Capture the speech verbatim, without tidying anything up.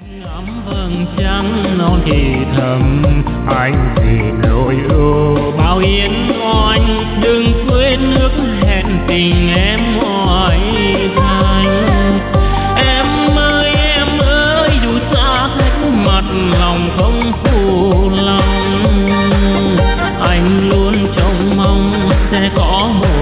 Ngắm vầng trăng non thì thầm, anh vì nỗi ưu bao yên oanh, đừng quên nước hẹn tình em ngoài thành. Em ơi em ơi dù xa cách mặt lòng không phụ lòng, anh luôn trông mong sẽ có một